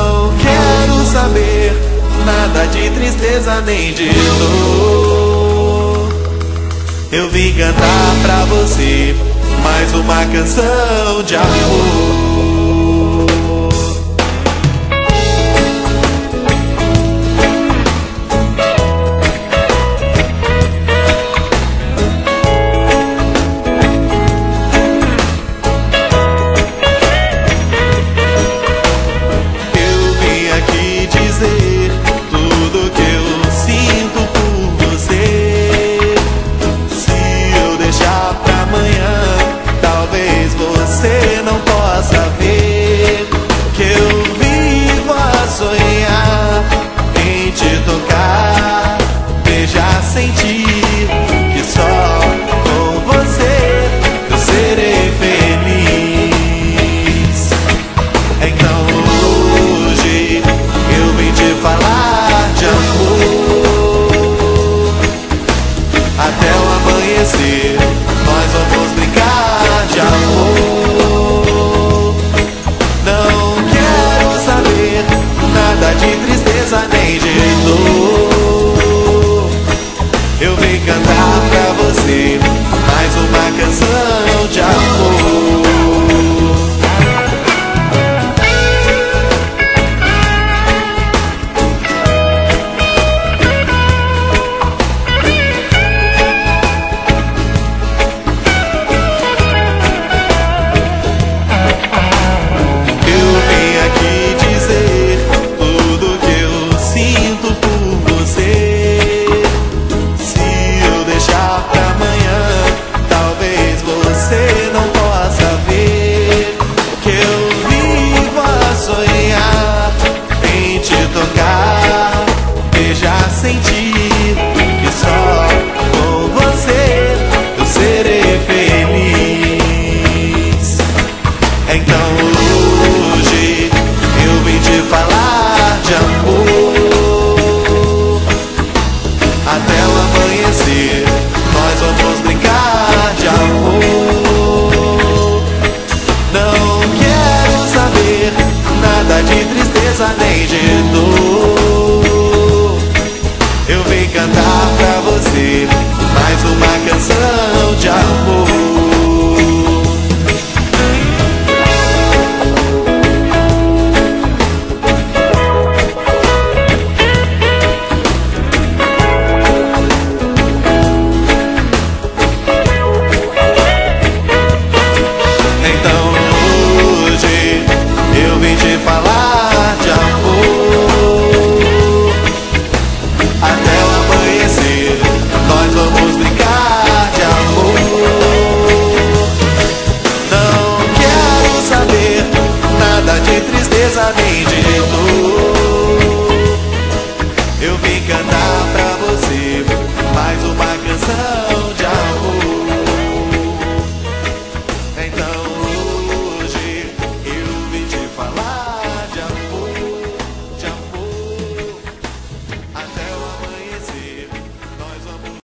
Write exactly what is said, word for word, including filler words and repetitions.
Não quero saber nada de tristeza nem de dor. Eu vim cantar pra você mais uma canção de amor. Você não possa ver que eu vivo a sonhar em te tocar, beijar, sentir que só com você eu serei feliz. Então hoje eu vim te falar de amor. Até o amanhecer nós vamos brincar de amor. De tristeza nem de dor. Eu vim cantar pra você mais uma canção de amor. Sentir que só com você eu serei feliz. Então hoje eu vim te falar de amor. Até o amanhecer nós vamos brincar de amor. Não quero saber nada de tristeza nem de dor.